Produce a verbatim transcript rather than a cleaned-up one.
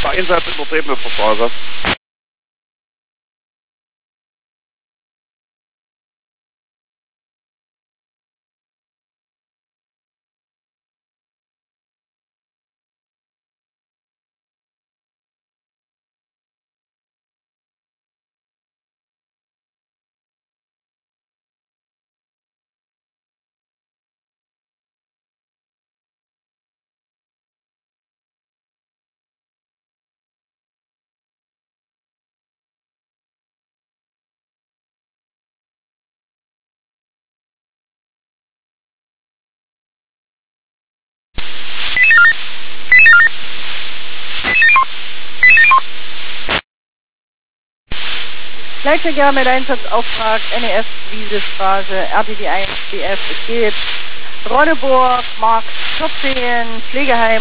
Der Einsatz übertriebene Verbraucher. Leitverkehr mit Einsatzauftrag N E F Wiesestraße, R T D eins B F, es geht Ronneburg, Markt vierzehn, Pflegeheim.